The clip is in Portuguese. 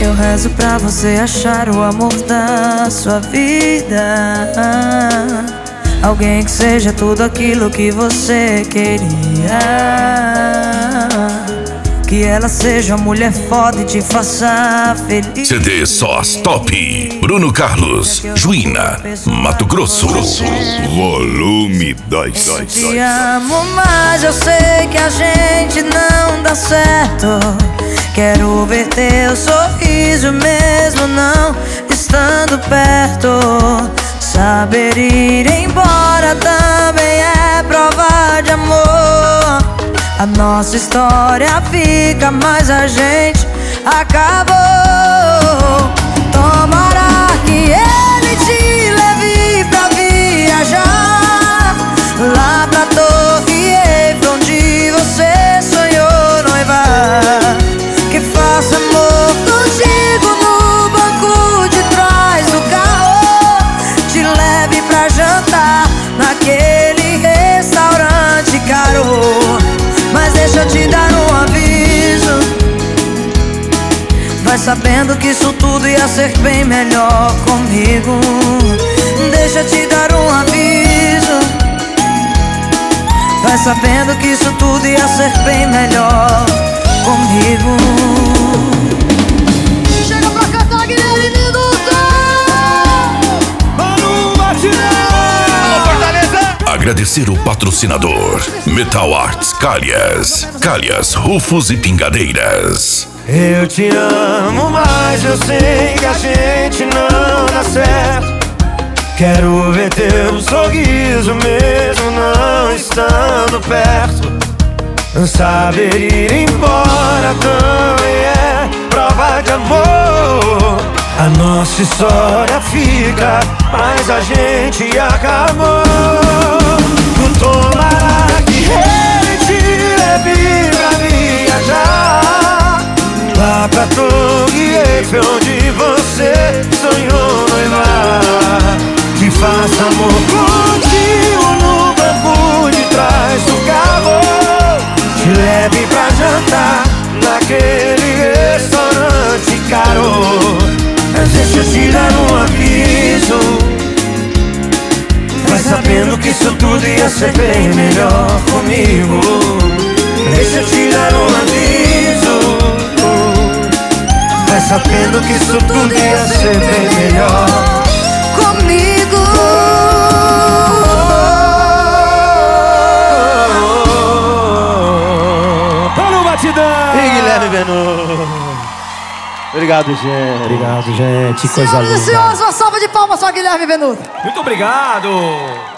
Eu rezo pra você achar o amor da sua vida, alguém que seja tudo aquilo que você queria. Que ela seja uma mulher foda e te faça feliz. CD Sós Top. Bruno Carlos, Juína, Mato Grosso. Volume 2. Te amo, mas eu sei que a gente não dá certo. Quero ver teu sorriso mesmo não estando perto. Saber ir embora também é prova de amor. A nossa história fica, mas a gente acabou. Tomara que ele te leve pra viajar lá pra Torre Eiffel, onde você sonhou noivar. Que faça amor contigo no banco de trás do carro. Te leve pra jantar naquele restaurante caro. Mas deixa eu te dar um aviso. Vai sabendo que isso tudo ia ser bem melhor comigo. Deixa eu te dar um aviso. Vai sabendo que isso tudo ia ser bem melhor comigo. Chega pra cantar, Guilherme Minuto! Mano Batidão! Agradecer o patrocinador Metal Arts Calhas, Calhas, Rufos e Pingadeiras. Eu te amo, mas eu sei que a gente não dá certo. Quero ver teu sorriso mesmo não estando perto. Saber ir embora também é prova de amor. A nossa história fica, mas a gente acabou. Tomara que ele te leve pra viajar lá pra Torre Eiffel, onde você sonhou noivar. Que faça amor contigo no banco de trás do carro. Te leve pra jantar naquele restaurante caro. Mas deixa eu te dar um aviso. Vai sabendo que isso tudo ia ser bem melhor comigo. Deixa eu te dar um aviso. Vai sabendo que isso tudo ia ser bem melhor comigo. Mano Batidão! E Guilherme Venuto. Obrigado, gente. Obrigado, gente. Coisa Senhoras e linda. senhores, uma salva de palmas para Guilherme Venuto. Muito obrigado.